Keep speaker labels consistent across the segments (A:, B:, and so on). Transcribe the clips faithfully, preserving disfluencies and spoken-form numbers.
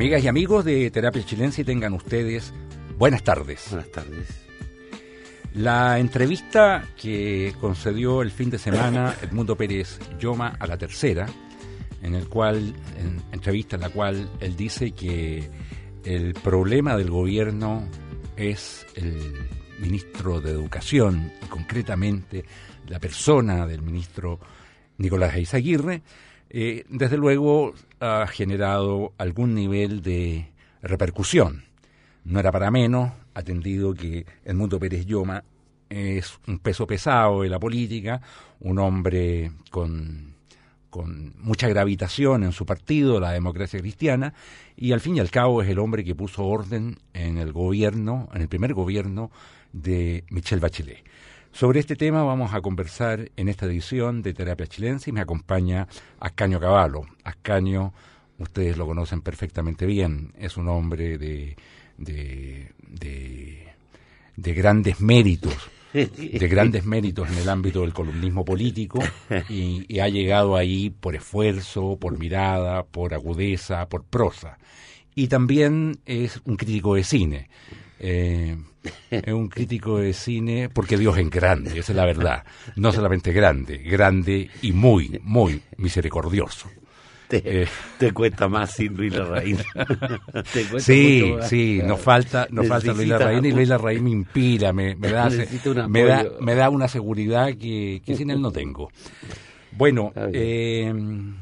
A: Amigas y amigos de Terapia Chilense, tengan ustedes buenas tardes.
B: Buenas tardes.
A: La entrevista que concedió el fin de semana Edmundo Pérez Lloma a La Tercera, en el cual, en entrevista en la cual él dice que el problema del gobierno es el ministro de Educación, y concretamente la persona del ministro Nicolás Eyzaguirre, eh, desde luego ha generado algún nivel de repercusión. No era para menos, atendido que Edmundo Pérez Lloma es un peso pesado de la política, un hombre con, con mucha gravitación en su partido, la Democracia Cristiana, y al fin y al cabo es el hombre que puso orden en el gobierno, en el primer gobierno de Michelle Bachelet. Sobre este tema vamos a conversar en esta edición de Terapia Chilense y me acompaña Ascanio Cavallo. Ascanio, ustedes lo conocen perfectamente bien, es un hombre de, de, de, de grandes méritos, de grandes méritos en el ámbito del columnismo político y, y ha llegado ahí por esfuerzo, por mirada, por agudeza, por prosa. Y también es un crítico de cine. Eh, es un crítico de cine porque Dios es grande, esa es la verdad. No solamente grande, grande y muy, muy misericordioso.
B: Te, eh, te cuesta más sin Luis Larraín.
A: Sí, sí, nos falta, nos falta Luis Larraín y Luis Larraín me inspira, me, me, da, me, da, me da una seguridad que, que sin él no tengo. Bueno, eh,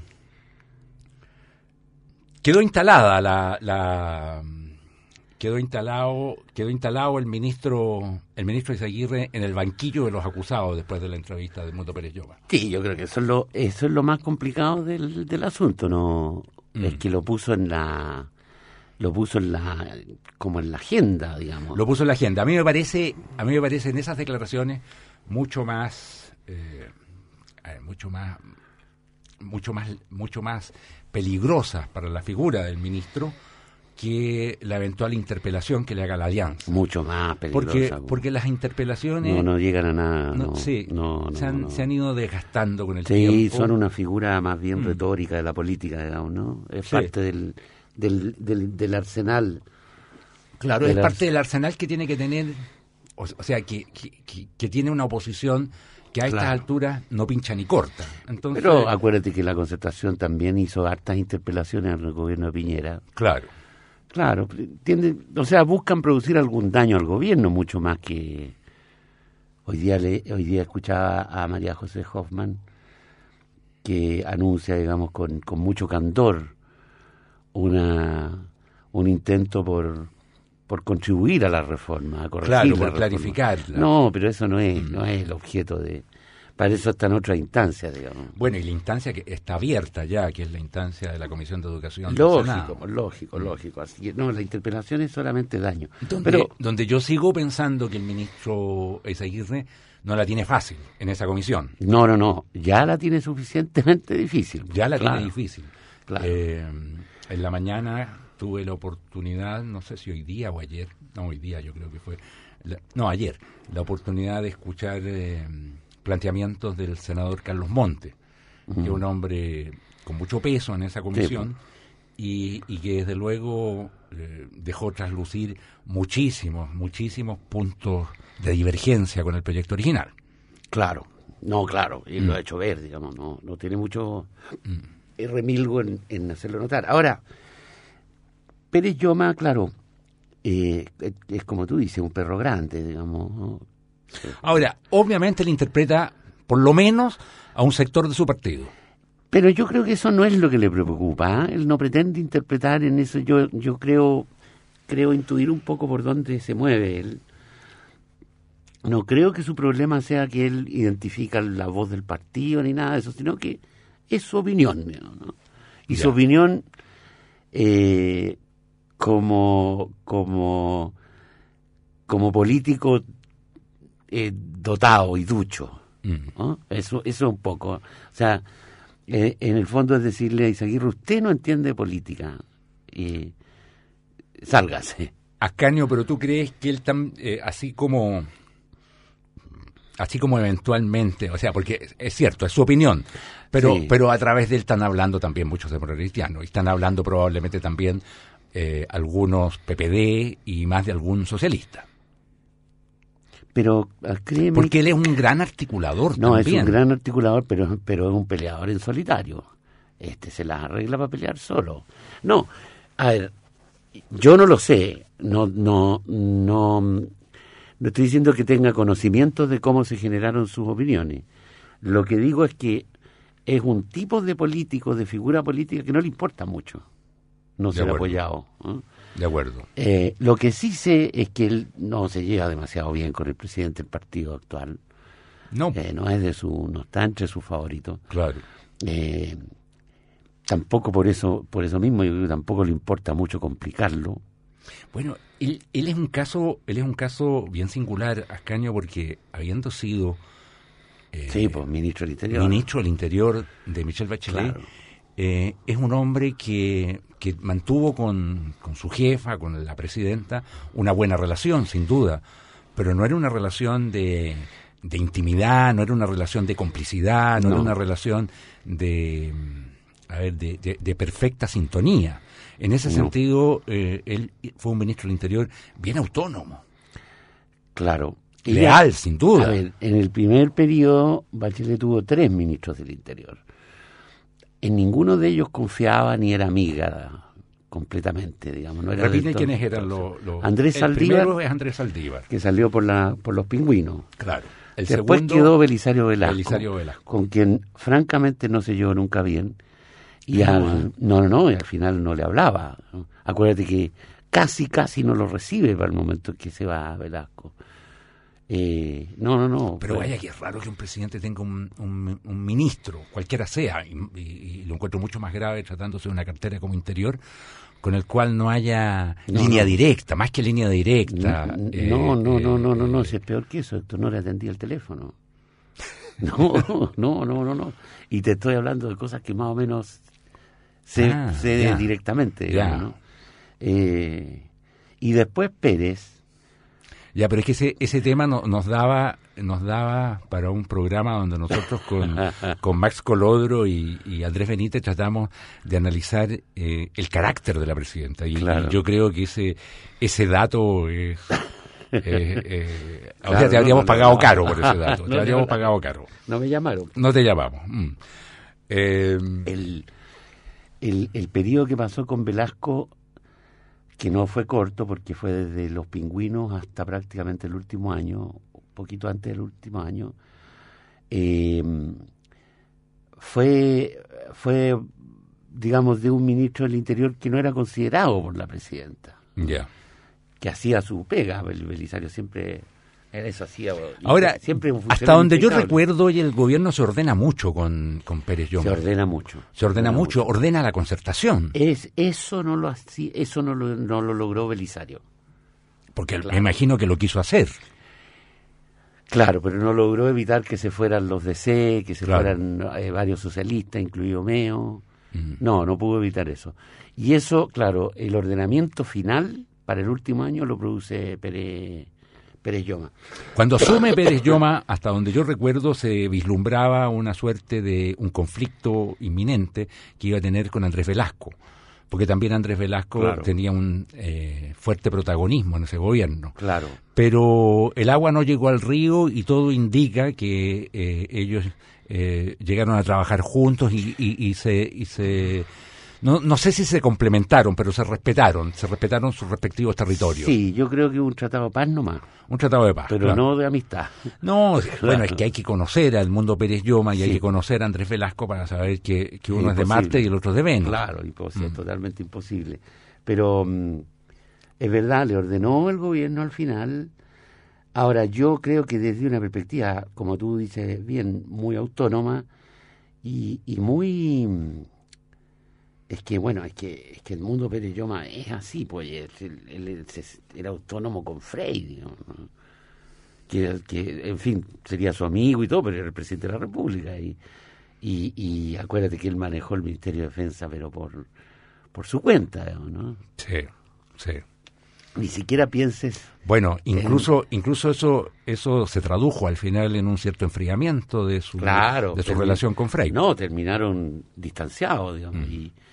A: quedó instalada la... la Quedó instalado, quedó instalado el ministro, el ministro Eyzaguirre en el banquillo de los acusados después de la entrevista de Edmundo Pérez Lloma.
B: Sí, yo creo que eso es lo, eso es lo más complicado del, del asunto, ¿no? Mm. Es que lo puso en la, lo puso en la, como en la agenda, digamos.
A: Lo puso en la agenda. A mí me parece, a mí me parece en esas declaraciones mucho más, eh, mucho más, mucho más, mucho más peligrosas para la figura del ministro que la eventual interpelación que le haga la Alianza.
B: Mucho más peligrosa.
A: Porque, porque las interpelaciones...
B: No, no llegan a nada. No,
A: no, sí,
B: no, no,
A: se, han,
B: no.
A: se han ido desgastando con el
B: sí,
A: tiempo.
B: Sí, son una figura más bien
A: mm.
B: retórica de la política, digamos, ¿no? Es
A: sí.
B: parte del, del, del, del arsenal.
A: Claro, es parte del arsenal que tiene que tener... O, o sea, que, que, que, que tiene una oposición que a estas
B: claro.
A: alturas no pincha ni corta. Entonces,
B: pero acuérdate que la Concertación también hizo hartas interpelaciones al gobierno de Piñera.
A: Claro.
B: Claro, tienden, o sea, buscan producir algún daño al gobierno, mucho más que... Hoy día le, hoy día escuchaba a María José Hoffman, que anuncia, digamos, con, con mucho candor una un intento por, por contribuir a la reforma, a corregir
A: claro,
B: la
A: por
B: reforma.
A: clarificarla.
B: No, pero eso no es,
A: Mm.
B: no es el objeto de... Para eso está en otra instancia, digamos.
A: Bueno, y la instancia que está abierta ya, que es la instancia de la Comisión de Educación
B: Lógico,
A: del Senado.
B: lógico, lógico. Así que, no, la interpelación es solamente daño.
A: Donde,
B: pero
A: donde yo sigo pensando que el ministro Eyzaguirre no la tiene fácil en esa comisión.
B: No, no, no. Ya la tiene suficientemente difícil.
A: Ya la
B: claro,
A: tiene difícil.
B: Claro.
A: Eh, en la mañana tuve la oportunidad, no sé si hoy día o ayer, no, hoy día yo creo que fue, la, no, ayer, la oportunidad de escuchar... Eh, planteamientos del senador Carlos Monte, uh-huh. que es un hombre con mucho peso en esa comisión sí. y, y que desde luego eh, dejó traslucir muchísimos, muchísimos puntos de divergencia con el proyecto original.
B: Claro, no, claro, y mm. lo ha hecho ver, digamos, no, no tiene mucho mm. remilgo en, en hacerlo notar. Ahora, Pérez Lloma, claro, eh, es, es como tú dices, un perro grande, digamos, ¿no? Sí.
A: Ahora, obviamente él interpreta, por lo menos, a un sector de su partido.
B: Pero yo creo que eso no es lo que le preocupa, ¿eh? Él no pretende interpretar en eso. Yo yo creo creo intuir un poco por dónde se mueve él. No creo que su problema sea que él identifica la voz del partido ni nada de eso, sino que es su opinión, ¿no? Y ya. Su opinión eh, como como como político Eh, dotado y ducho, ¿no? Eso, eso un poco. O sea, eh, en el fondo es decirle a Eyzaguirre, usted no entiende política, y sálgase.
A: Ascanio, pero tú crees que él, tam, eh, así como así como eventualmente, o sea, porque es cierto, es su opinión, pero, sí. pero a través de él están hablando también muchos democratas cristianos, y están hablando probablemente también eh, algunos P P D y más de algún socialista.
B: Pero créeme...
A: Porque él es un gran articulador
B: no,
A: también.
B: es un gran articulador, pero, pero es un peleador en solitario. Este se las arregla para pelear solo. No, a ver, yo no lo sé. No, no, no, no estoy diciendo que tenga conocimiento de cómo se generaron sus opiniones. Lo que digo es que es un tipo de político, de figura política, que no le importa mucho no ser apoyado. ¿eh?
A: De acuerdo.
B: Eh, lo que sí sé es que él no se lleva demasiado bien con el presidente del partido actual.
A: No.
B: Eh, no es de su, no está entre sus favoritos.
A: Claro.
B: Eh, tampoco por eso, por eso mismo, yo creo que tampoco le importa mucho complicarlo.
A: Bueno, él, él es un caso, él es un caso bien singular, Ascanio, porque habiendo sido
B: eh, sí, pues ministro del Interior,
A: ministro del Interior de Michelle Bachelet, claro. eh, es un hombre que que mantuvo con, con su jefa, con la presidenta, una buena relación, sin duda, pero no era una relación de, de intimidad, no era una relación de complicidad, no, no. era una relación de, a ver, de, de, de perfecta sintonía. En ese no. sentido, eh, él fue un ministro del Interior bien autónomo.
B: Claro.
A: Leal,
B: Ella,
A: sin duda.
B: A ver, en el primer periodo, Bachelet tuvo tres ministros del Interior. En ninguno de ellos confiaba ni era amiga completamente, digamos. No era
A: Repite quiénes eran los... Lo,
B: Andrés
A: el
B: Saldívar.
A: Primero es Andrés Saldívar.
B: Que salió por la por los Pingüinos.
A: Claro.
B: El Después segundo, quedó Belisario Velasco,
A: Belisario Velasco,
B: con quien francamente no se llevó nunca bien. Y no, al, no, no, no, y al final no le hablaba. ¿no? Acuérdate que casi, casi no lo recibe para el momento en que se va Velasco. Eh, no, no, no.
A: Pero vaya que es raro que un presidente tenga un, un, un ministro, cualquiera sea, y, y, y lo encuentro mucho más grave tratándose de una cartera como Interior, con el cual no haya no, línea no. directa, más que línea directa.
B: No,
A: eh,
B: no, no,
A: eh,
B: no, no, no, no, si es peor que eso, tú no le atendía el teléfono. No, no, no, no, no. Y te estoy hablando de cosas que más o menos sé, ah, sé ya, directamente, digamos, ¿no? Eh, y después Pérez.
A: Ya, pero es que ese ese tema no, nos daba nos daba para un programa donde nosotros con, con Max Colodro y, y Andrés Benítez tratamos de analizar eh, el carácter de la presidenta. Y, claro. y yo creo que ese ese dato es... Eh, eh, claro, o sea, te habríamos no, no, pagado no, caro por ese dato. Te habríamos pagado caro.
B: No me llamaron.
A: No te llamamos. Mm. Eh,
B: el, el, el periodo que pasó con Velasco, que no fue corto porque fue desde los Pingüinos hasta prácticamente el último año, un poquito antes del último año, eh, fue, fue, digamos, de un ministro del Interior que no era considerado por la presidenta.
A: Ya. Yeah.
B: Que hacía su pega, el Belisario siempre... Eso hacía,
A: ahora,
B: siempre
A: hasta donde impecable. Yo recuerdo, y el gobierno se ordena mucho con, con Pérez Lloma.
B: Se ordena mucho.
A: Se ordena, ordena mucho, mucho, ordena la concertación.
B: Es, eso no lo eso no lo, no lo logró Belisario.
A: Porque claro. me imagino que lo quiso hacer.
B: Claro, pero no logró evitar que se fueran los D C, que se claro. fueran eh, varios socialistas, incluido Meo. Uh-huh. No, no pudo evitar eso. Y eso, claro, el ordenamiento final para el último año lo produce Pérez... Pérez Lloma.
A: Cuando asume Pérez Lloma, hasta donde yo recuerdo, se vislumbraba una suerte de un conflicto inminente que iba a tener con Andrés Velasco, porque también Andrés Velasco claro. tenía un eh, fuerte protagonismo en ese gobierno.
B: Claro.
A: Pero el agua no llegó al río y todo indica que eh, ellos eh, llegaron a trabajar juntos y, y, y se... Y se No, no sé si se complementaron, pero se respetaron, se respetaron sus respectivos territorios.
B: Sí, yo creo que un tratado de paz nomás.
A: Un tratado de paz,
B: pero claro. no de amistad.
A: No, claro. Bueno, es que hay que conocer al mundo Pérez Lloma y sí. hay que conocer a Andrés Velasco para saber que, que uno es, es de Marte y el otro es de Venus.
B: Claro, imposible, mm. totalmente imposible. Pero um, es verdad, le ordenó el gobierno al final. Ahora, yo creo que desde una perspectiva, como tú dices bien, muy autónoma y, y muy... Es que, bueno, es que es que el mundo Pérez Lloma es así, pues él, él, él era autónomo con Frey, digamos, ¿no? que, que, en fin, sería su amigo y todo, pero era el presidente de la República. Y, y, y acuérdate que él manejó el Ministerio de Defensa, pero por, por su cuenta, digamos, ¿no?
A: Sí, sí.
B: Ni siquiera pienses...
A: Bueno, incluso en... incluso eso eso se tradujo al final en un cierto enfriamiento de su,
B: claro,
A: de su
B: termi...
A: relación con Frey.
B: No, terminaron distanciados, digamos, mm. y...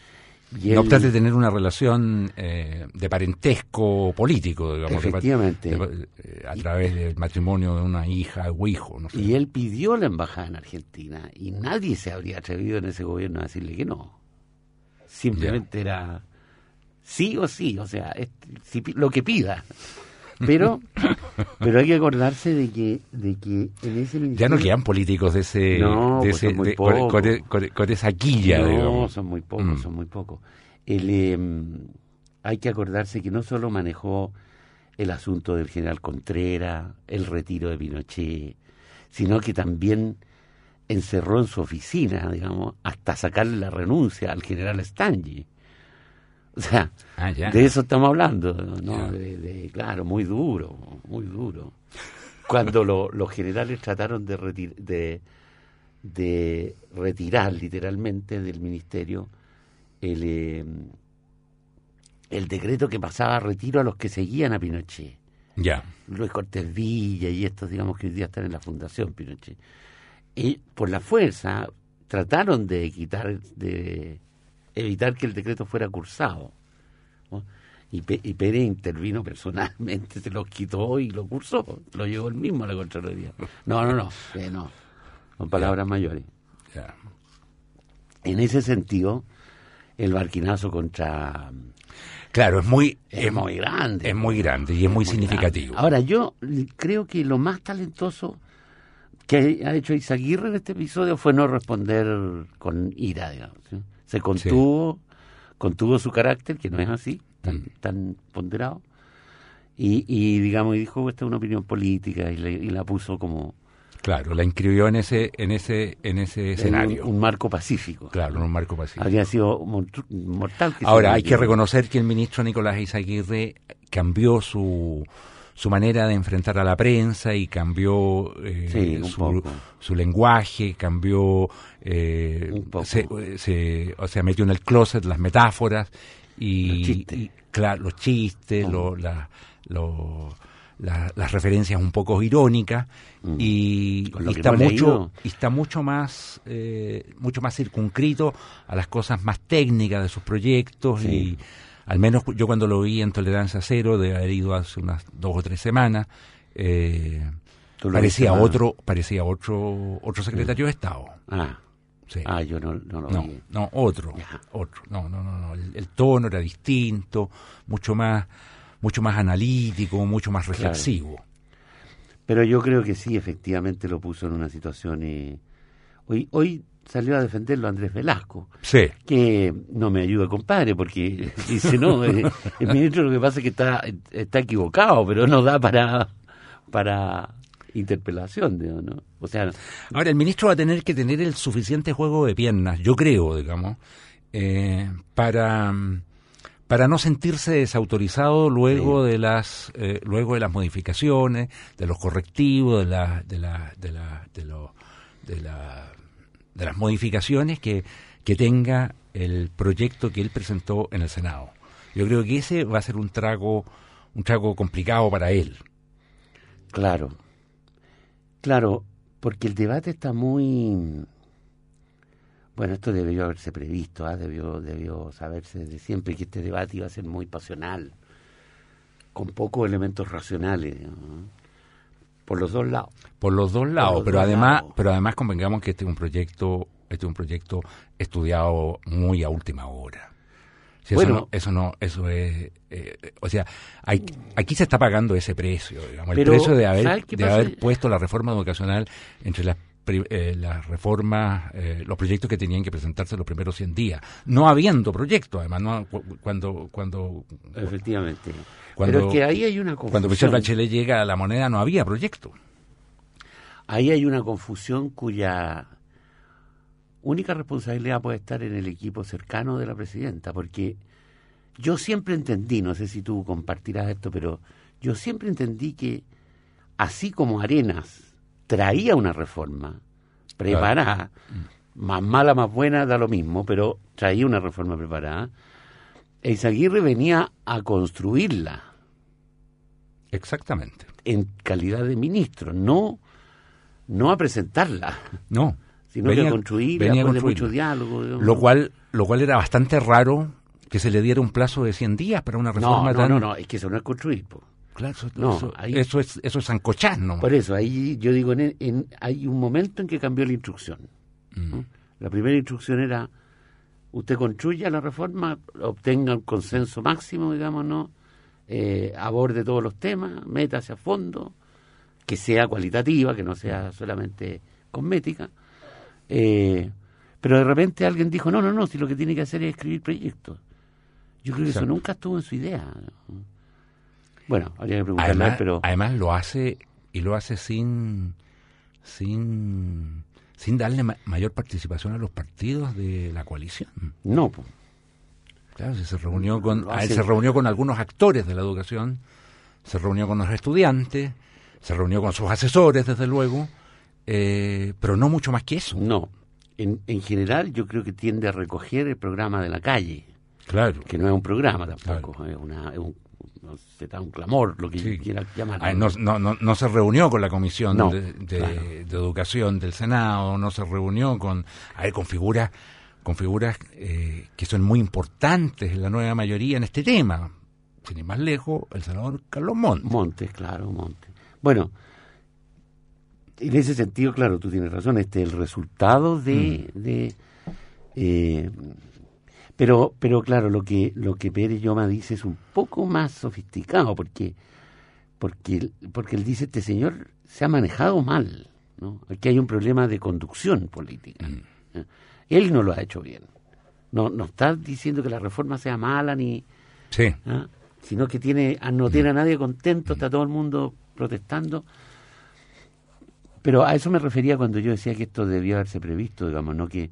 B: Y
A: no
B: él,
A: obstante tener una relación eh, de parentesco político, digamos,
B: efectivamente,
A: de, de, de, a través del matrimonio de una hija o hijo. No sé.
B: Y él pidió la embajada en Argentina y nadie se habría atrevido en ese gobierno a decirle que no. Simplemente yeah. era sí o sí, o sea, es, si, lo que pida. Pero pero hay que acordarse de que de que en ese ministerio...
A: Ya no quedan políticos de ese,
B: no,
A: de
B: pues
A: ese
B: son muy
A: de, con, con, con, con esa quilla,
B: no,
A: digamos.
B: son muy pocos,
A: mm.
B: son muy pocos. El, eh, hay que acordarse que no solo manejó el asunto del general Contreras, el retiro de Pinochet, sino que también encerró en su oficina, digamos, hasta sacarle la renuncia al general Stanley. O sea,
A: ah,
B: de eso estamos hablando, ¿no? De, de, claro, muy duro, muy duro. Cuando lo, los generales trataron de, retir, de, de retirar literalmente del ministerio el, eh, el decreto que pasaba a retiro a los que seguían a Pinochet.
A: Ya.
B: Luis Cortés Villa y estos, digamos, que hoy día están en la Fundación Pinochet. Y por la fuerza trataron de quitar, de evitar que el decreto fuera cursado, ¿no? Y, P- y Pérez intervino personalmente, se lo quitó y lo cursó, lo llevó él mismo a la Contraloría. No, no, no, eh, no, con palabras yeah. mayores.
A: Yeah.
B: En ese sentido, el barquinazo contra...
A: Claro, es muy...
B: Es,
A: es
B: muy grande.
A: Es muy grande y es, es muy significativo.
B: Grande. Ahora, yo creo que lo más talentoso que ha hecho Izaguirre en este episodio fue no responder con ira, digamos, ¿sí? Se contuvo, sí. contuvo su carácter, que no es así, tan, mm. tan ponderado, y, y digamos, y dijo, esta es una opinión política, y, le, y la puso como...
A: Claro, la inscribió en ese en ese en ese escenario.
B: Un, un marco pacífico.
A: Claro, en un marco pacífico.
B: Habría sido mortal. Que
A: Ahora, hay que reconocer que el ministro Nicolás Izaguirre cambió su... su manera de enfrentar a la prensa y cambió eh,
B: sí,
A: su, su lenguaje, cambió, eh, se, se, o sea, metió en el closet las metáforas y
B: los chistes,
A: y, claro, los chistes,
B: oh.
A: lo, la, lo, la, las referencias un poco irónicas mm. y, y está mucho, y está mucho más, eh, mucho más circunscrito a las cosas más técnicas de sus proyectos sí. y al menos yo cuando lo vi en Tolerancia Cero, de haber ido hace unas dos o tres semanas, eh, parecía otro, parecía otro, otro secretario sí. de Estado.
B: Ah, sí. ah yo no, no lo
A: no,
B: vi.
A: No, otro, ya. otro. No, no, no, no. El, el tono era distinto, mucho más, mucho más analítico, mucho más reflexivo.
B: Claro. Pero yo creo que sí, efectivamente lo puso en una situación. Eh, hoy, hoy. Salió a defenderlo Andrés Velasco,
A: sí.
B: que no me ayuda, compadre, porque dice, no, el, el ministro lo que pasa es que está, está equivocado, pero no da para para interpelación, ¿no? O sea,
A: ahora el ministro va a tener que tener el suficiente juego de piernas, yo creo, digamos, eh, para para no sentirse desautorizado luego sí. de las eh, luego de las modificaciones, de los correctivos, de la de la de la de lo de la de las modificaciones que, que tenga el proyecto que él presentó en el Senado. Yo creo que ese va a ser un trago, un trago complicado para él.
B: Claro, claro, porque el debate está muy... Bueno, esto debió haberse previsto, ¿eh? debió, debió saberse desde siempre que este debate iba a ser muy pasional, con pocos elementos racionales, ¿no? Por los dos lados.
A: Por los dos lados,
B: los
A: pero
B: dos
A: además,
B: lados.
A: pero además convengamos que este es un proyecto, este es un proyecto estudiado muy a última hora. Si bueno, eso no, eso no, eso es, eh, o sea, hay, aquí se está pagando ese precio, digamos, el precio de haber, de haber puesto la reforma educacional entre las eh, las reformas, eh, los proyectos que tenían que presentarse los primeros cien días, no habiendo proyectos, además, no cuando, cuando
B: efectivamente.
A: Cuando,
B: Pero es que ahí hay una confusión.
A: Cuando Michelle Bachelet llega a la moneda no había proyecto.
B: Ahí hay una confusión cuya única responsabilidad puede estar en el equipo cercano de la presidenta, porque yo siempre entendí, no sé si tú compartirás esto, pero yo siempre entendí que así como Arenas traía una reforma preparada, claro. más mala, más buena, da lo mismo, pero traía una reforma preparada, Izaguirre venía a construirla.
A: Exactamente.
B: En calidad de ministro, no, no a presentarla.
A: No.
B: sino
A: venía,
B: que a construir,
A: venía
B: a
A: a
B: de
A: construir.
B: mucho diálogo. Digamos.
A: Lo cual, lo cual era bastante raro que se le diera un plazo de cien días para una reforma
B: no, no,
A: tan...
B: no, no, es que eso no es construir, po.
A: Claro, eso,
B: No,
A: eso,
B: ahí-
A: eso es eso es sancochar, ¿no?
B: Por eso, ahí yo digo, en, en- hay un momento en que cambió la instrucción. ¿no?
A: Mm.
B: La primera instrucción era, usted construya la reforma, obtenga un consenso máximo, digamos, ¿no? Eh, aborde todos los temas, métase a fondo, que sea cualitativa, que no sea solamente cosmética. Eh, pero de repente alguien dijo, no, no, no, si lo que tiene que hacer es escribir proyectos. Yo creo que
A: Exacto.
B: eso nunca estuvo en su idea. Bueno, habría que preguntarle,
A: Además,
B: pero...
A: además lo hace y lo hace sin sin sin darle ma- mayor participación a los partidos de la coalición.
B: No, pues.
A: Claro, si se reunió con
B: Lo
A: a él
B: hace-
A: se reunió con algunos actores de la educación, se reunió con los estudiantes, se reunió con sus asesores, desde luego, eh, pero no mucho más que eso.
B: No. En, en general yo creo que tiende a recoger el programa de la calle,
A: Claro.
B: que no es un programa tampoco, es, una, es un, no sé, un clamor, lo que
A: Sí.
B: quiera llamarlo.
A: Ah, no, no, no, no se reunió con la Comisión
B: No,
A: de, de-
B: claro.
A: de Educación del Senado, no se reunió con, a ver, con figuras, con figuras eh, que son muy importantes en la nueva mayoría en este tema. Sin ir más lejos, el senador Carlos Montt.
B: Montes, claro, Montes. Bueno, en ese sentido, claro, tú tienes razón, este el resultado de...
A: Mm.
B: de eh, pero, pero claro, lo que lo que Pérez Lloma dice es un poco más sofisticado, porque porque porque él dice, este señor se ha manejado mal, ¿no? Aquí hay un problema de conducción política.
A: Mm.
B: ¿eh? Él no lo ha hecho bien. No, no está diciendo que la reforma sea mala ni...
A: Sí.
B: ¿ah? Sino que tiene no tiene a nadie contento, está todo el mundo protestando. Pero a eso me refería cuando yo decía que esto debió haberse previsto, digamos, no que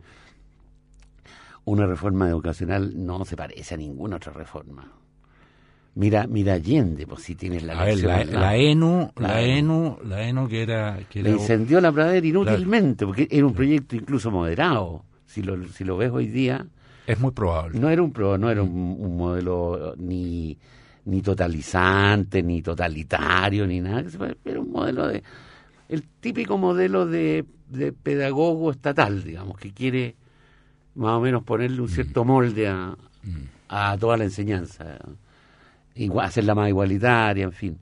B: una reforma educacional no se parece a ninguna otra reforma. Mira, mira Allende, pues si tienes la
A: A ver,
B: lección
A: la,
B: al lado.
A: la ENU, la
B: Claro.
A: ENU, la ENU que era... Que
B: Le
A: era
B: incendió la pradera inútilmente, porque era un proyecto incluso moderado. Si lo, si lo ves hoy día,
A: es muy probable.
B: no era un pro, no era un, un modelo ni, ni totalizante, ni totalitario, ni nada. Era un modelo de... El típico modelo de, de pedagogo estatal, digamos, que quiere más o menos ponerle un cierto molde a, a toda la enseñanza, igual, hacerla más igualitaria, en fin.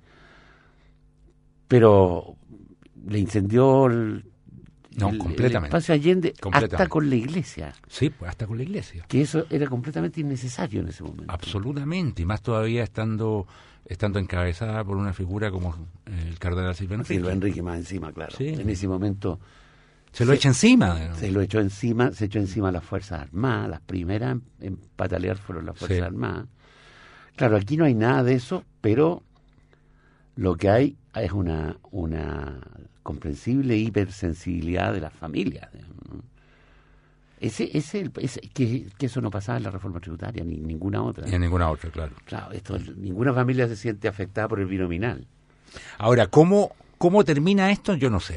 B: Pero le incendió el,
A: No,
B: el-
A: completamente.
B: el espacio Allende
A: Completamente.
B: hasta con la iglesia,
A: Sí, pues hasta con la iglesia.
B: que eso era completamente innecesario en ese momento.
A: Absolutamente, y más todavía estando estando encabezada por una figura como eh, el cardenal Silva Enrique.
B: Silva Enrique más encima, claro.
A: Sí.
B: En ese momento
A: Se lo
B: se-
A: echa encima. ¿no?
B: se lo echó encima, se echó encima a las Fuerzas Armadas, las primeras en, en patalear fueron las Fuerzas
A: Sí.
B: Armadas. Claro, aquí no hay nada de eso, pero lo que hay es una, una comprensible hipersensibilidad de las familias. ¿no? Ese, ese, el- ese- que, que eso no pasaba en la reforma tributaria, ni ninguna otra.
A: Y en ninguna otra, claro.
B: Claro, esto, ninguna familia se siente afectada por el binominal.
A: Ahora, ¿cómo, cómo termina esto? Yo no sé.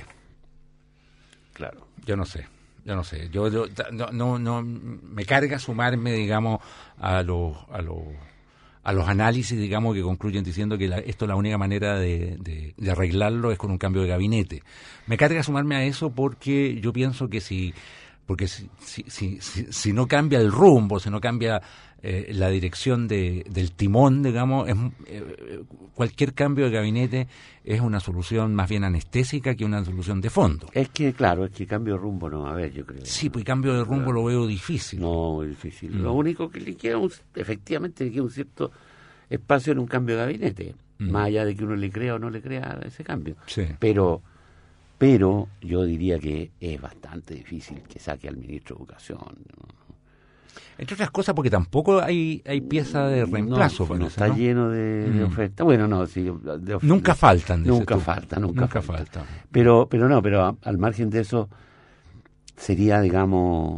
B: Claro.
A: Yo no sé. Yo no sé. Yo, yo- no, no, no me carga sumarme, digamos, a los a los a los análisis, digamos, que concluyen diciendo que la- esto la única manera de, de, de arreglarlo es con un cambio de gabinete. Me carga sumarme a eso porque yo pienso que si porque si, si, si, si, si no cambia el rumbo, si no cambia eh, la dirección de, del timón, digamos, es, eh, cualquier cambio de gabinete es una solución más bien anestésica que una solución de fondo.
B: Es que, claro, es que cambio de rumbo no va a haber, yo creo.
A: Sí, pues cambio de rumbo lo veo difícil.
B: No, muy difícil.
A: Mm.
B: Lo único que le queda, un- efectivamente, le queda un cierto espacio en un cambio de gabinete,
A: Mm.
B: más allá de que uno le crea o no le crea ese cambio.
A: Sí.
B: Pero, pero yo diría que es bastante difícil que saque al ministro de Educación. ¿no?
A: Entre otras cosas porque tampoco hay, hay pieza de reemplazo.
B: No,
A: parece,
B: no está
A: ¿no?
B: lleno de, de
A: Mm.
B: ofertas. Bueno, no, sí. de of-
A: Nunca
B: de-
A: faltan. dices
B: Nunca
A: tú.
B: falta, nunca,
A: Nunca
B: falta.
A: faltan.
B: Pero, pero no, pero a- al margen de eso sería, digamos,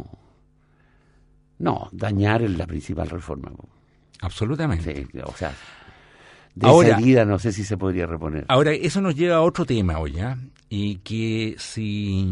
B: no, dañar la principal reforma.
A: Absolutamente.
B: Sí, o sea, de
A: Ahora-
B: esa herida no sé si se podría reponer.
A: Ahora, eso nos lleva a otro tema hoy, ¿ya? Y que si,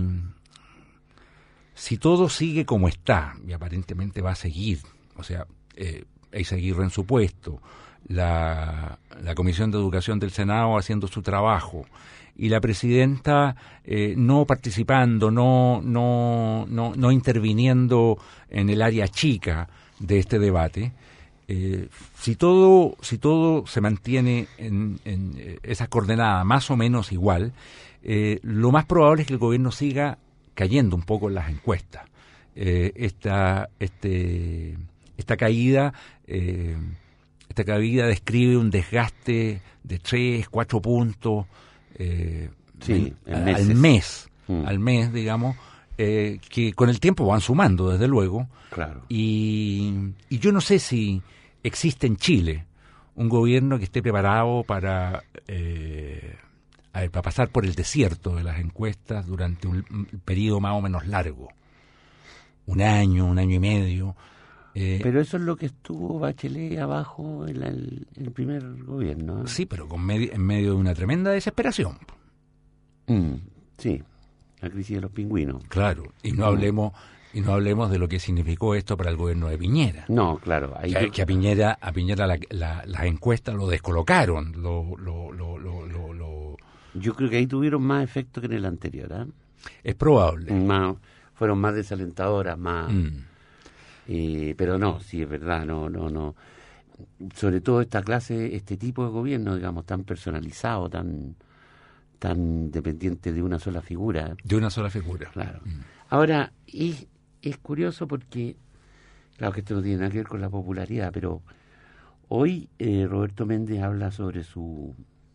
A: si todo sigue como está, y aparentemente va a seguir, o sea, eh, Eizaguirre en su puesto, la, la Comisión de Educación del Senado haciendo su trabajo y la presidenta eh, no participando, no, no, no, no interviniendo en el área chica de este debate, eh, si todo, si todo se mantiene en, en esas coordenadas más o menos igual, eh, lo más probable es que el gobierno siga cayendo un poco en las encuestas. Eh, esta, este, esta caída, eh, esta caída describe un desgaste de tres, cuatro puntos. Eh,
B: sí,
A: al, al mes, mm. al mes, digamos, eh, que con el tiempo van sumando, desde luego.
B: Claro.
A: Y, y yo no sé si existe en Chile un gobierno que esté preparado para, eh, a ver, para pasar por el desierto de las encuestas durante un, un periodo más o menos largo, un año, un año y medio.
B: Eh, pero eso es lo que estuvo Bachelet abajo en, la, el, el primer gobierno, ¿eh?
A: Sí, pero con medio, en medio de una tremenda desesperación.
B: Mm, sí, la crisis de los pingüinos.
A: Claro, y no hablemos y no hablemos de lo que significó esto para el gobierno de Piñera.
B: No, claro. Ahí
A: que,
B: yo...
A: que a Piñera, a Piñera la, la, las encuestas lo descolocaron. Lo, lo, lo, lo, lo, lo...
B: Yo creo que ahí tuvieron más efecto que en el anterior, ¿eh?
A: Es probable.
B: Más, fueron más desalentadoras, más...
A: Mm.
B: Eh, pero no, sí es verdad, no, no, no. Sobre todo esta clase, este tipo de gobierno, digamos, tan personalizado, tan, tan dependiente de una sola figura.
A: De una sola figura.
B: Claro. Mm. Ahora, es, es curioso porque, claro que esto no tiene nada que ver con la popularidad, pero hoy eh, Roberto Méndez habla sobre su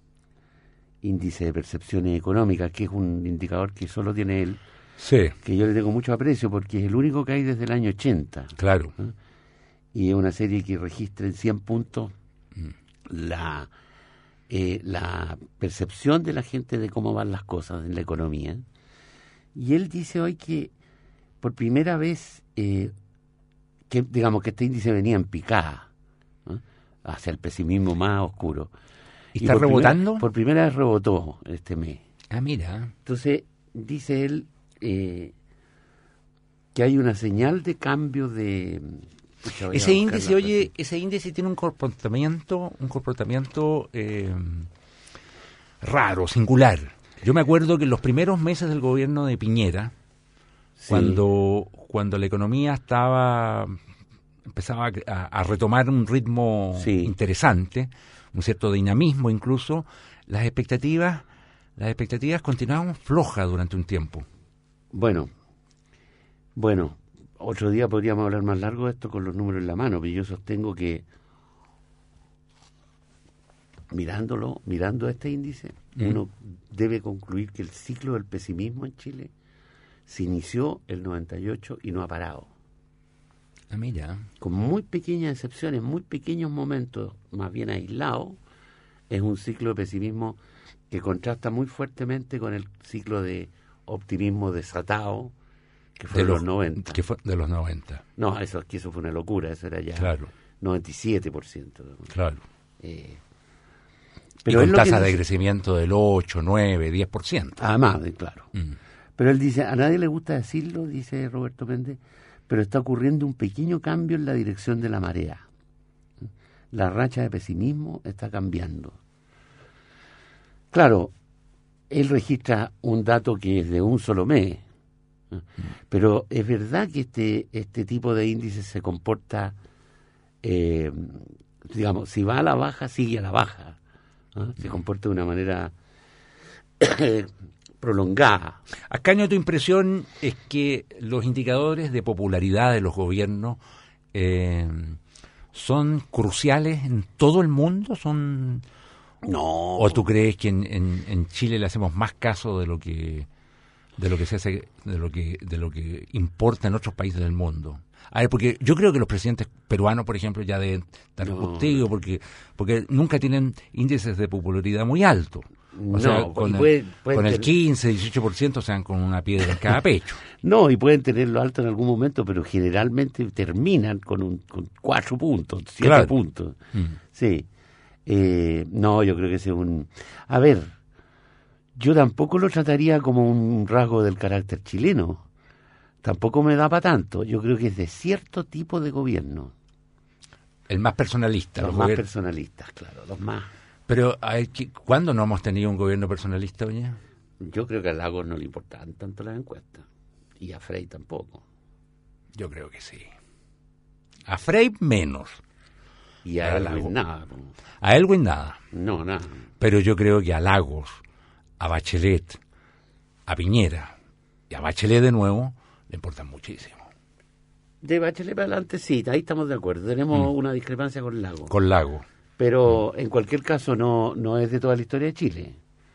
B: índice de percepciones económicas, que es un indicador que solo tiene él.
A: Sí.
B: Que yo le tengo mucho aprecio porque es el único que hay desde el año ochenta.
A: Claro.
B: ¿Eh? Y es una serie que registra en cien puntos mm. la, eh, la percepción de la gente de cómo van las cosas en la economía. Y él dice hoy que por primera vez, eh, que digamos que este índice venía en picada, ¿eh? Hacia el pesimismo más oscuro.
A: ¿Y, ¿Y está por rebotando?
B: Primera, por primera vez rebotó este mes.
A: Ah, mira.
B: Entonces, dice él, Eh, que hay una señal de cambio de
A: ese índice, oye, ese índice tiene un comportamiento, un comportamiento eh, raro, singular. Yo me acuerdo que en los primeros meses del gobierno de Piñera, sí. cuando cuando la economía estaba empezaba a, a retomar un ritmo sí. interesante, un cierto dinamismo incluso, las expectativas, las expectativas continuaban flojas durante un tiempo.
B: Bueno, bueno, otro día podríamos hablar más largo de esto con los números en la mano, pero yo sostengo que mirándolo, mirando este índice, mm. uno debe concluir que el ciclo del pesimismo en Chile se inició el noventa y ocho y no ha parado.
A: Ah, mira.
B: Con muy pequeñas excepciones, muy pequeños momentos, más bien aislados, es un ciclo de pesimismo que contrasta muy fuertemente con el ciclo de optimismo desatado que fue de los, los noventa.
A: Que fue de los noventa.
B: No, eso es que eso fue una locura, eso era ya
A: claro.
B: noventa y siete por ciento.
A: Claro.
B: Eh,
A: pero y con tasas de dice, crecimiento del ocho, nueve, diez por ciento.
B: Además, claro. Mm. Pero él dice, a nadie le gusta decirlo, dice Roberto Méndez, pero está ocurriendo un pequeño cambio en la dirección de la marea. La racha de pesimismo está cambiando. Claro, él registra un dato que es de un solo mes, ¿eh? Pero es verdad que este este tipo de índices se comporta, eh, digamos, si va a la baja, sigue a la baja, ¿eh? Se comporta de una manera prolongada.
A: Ascanio, tu impresión es que los indicadores de popularidad de los gobiernos eh, son cruciales en todo el mundo, son...
B: No.
A: ¿O tú crees que en, en, en Chile le hacemos más caso de lo que de lo que se hace, de lo que de lo que importa en otros países del mundo? A ver, porque yo creo que los presidentes peruanos, por ejemplo, ya deben dar no. justicia, porque porque nunca tienen índices de popularidad muy altos. O
B: no,
A: sea, con,
B: puede,
A: el,
B: puede
A: con
B: tener...
A: el quince, dieciocho por ciento, o sea, con una piedra en cada pecho.
B: No, y pueden tenerlo alto en algún momento, pero generalmente terminan con un con cuatro puntos, siete
A: claro.
B: puntos.
A: Mm.
B: Sí. Eh, no, yo creo que ese es un... A ver, yo tampoco lo trataría como un rasgo del carácter chileno. Tampoco me da para tanto. Yo creo que es de cierto tipo de gobierno.
A: El más personalista.
B: Los,
A: los
B: más
A: gobier-
B: personalistas, claro, los más.
A: Pero, hay que- ¿cuándo no hemos tenido un gobierno personalista, Oña?
B: Yo creo que a Lagos no le importaban tanto las encuestas. Y a Frei tampoco.
A: Yo creo que sí. A Frei menos.
B: Y a
A: Pero
B: él
A: Lagos-
B: nada. po.
A: A Elwin nada.
B: No, nada.
A: Pero yo creo que a Lagos, a Bachelet, a Piñera y a Bachelet de nuevo le importan muchísimo.
B: De Bachelet para adelante sí, ahí estamos de acuerdo. Tenemos una discrepancia con Lagos.
A: Con Lagos.
B: Pero en cualquier caso no, no es de toda la historia de Chile.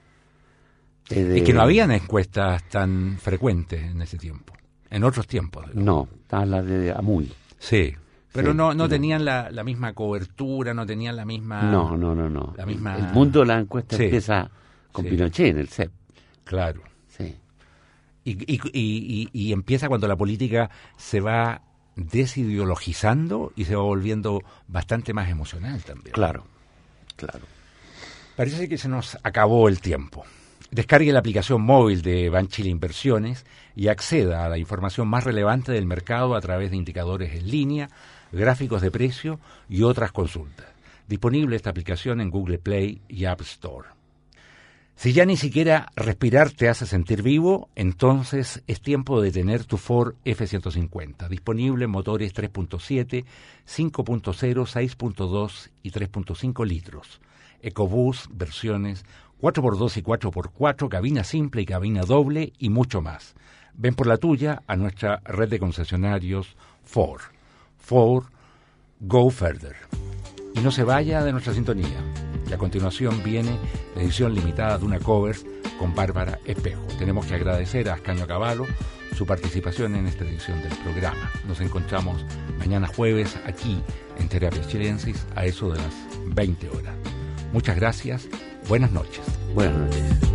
B: Es, de-
A: Es que no habían encuestas tan frecuentes en ese tiempo. En otros tiempos.
B: No, estaban las de Amuy.
A: Sí. Pero
B: Sí,
A: no, no
B: no.
A: tenían la, la misma cobertura, no tenían la misma...
B: No, no, no, no.
A: la misma-
B: El mundo de la encuesta
A: Sí.
B: empieza con
A: Sí.
B: Pinochet en el C E P.
A: Claro.
B: Sí.
A: Y, y, y, y- y empieza cuando la política se va desideologizando y se va volviendo bastante más emocional también.
B: Claro, claro.
A: Parece que se nos acabó el tiempo. Descargue la aplicación móvil de Banchile Inversiones y acceda a la información más relevante del mercado a través de indicadores en línea, gráficos de precio y otras consultas. Disponible esta aplicación en Google Play y App Store. Si ya ni siquiera respirar te hace sentir vivo, entonces es tiempo de tener tu Ford F ciento cincuenta, disponible en motores tres punto siete, cinco punto cero, seis punto dos y tres punto cinco litros. EcoBoost, versiones cuatro por dos y cuatro por cuatro, cabina simple y cabina doble y mucho más. Ven por la tuya a nuestra red de concesionarios Ford. Ford, go further. Y no se vaya de nuestra sintonía. Y a continuación viene la edición limitada de una cover con Bárbara Espejo. Tenemos que agradecer a Ascanio Cavallo su participación en esta edición del programa. Nos encontramos mañana jueves aquí en Terapias Chilensis a eso de las veinte horas. Muchas gracias, buenas noches.
B: Buenas noches.